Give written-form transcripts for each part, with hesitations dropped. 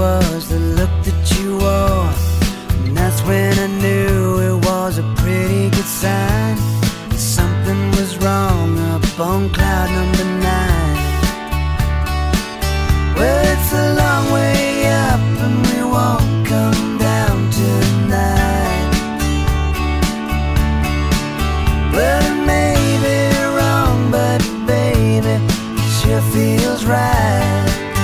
was the look that you wore. And that's when I knew it was a pretty good sign that something was wrong up on cloud number 9. Well, it's a long way up and we won't come down tonight. Well, it may be wrong, but baby, it sure feels right.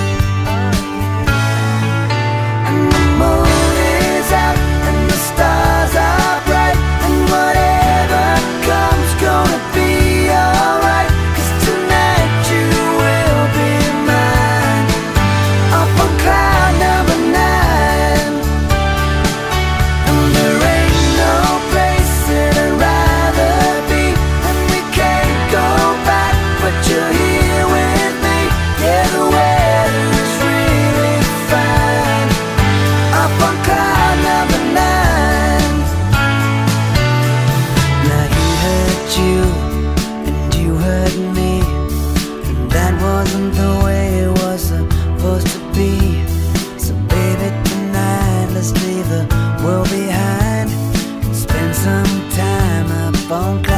And the moon is out and the stars are bright, and whatever comes gonna be alright. 'Cause tonight you will be mine, up on cloud number 9. And there ain't no place that I'd rather be, and we can't go back, but you're here with me. Yeah, the weather's really fine, up on cloud number 9. Now he hurt you and you hurt me, and that wasn't the way it was supposed to be. So baby, tonight let's leave the world behind and spend some time up on cloud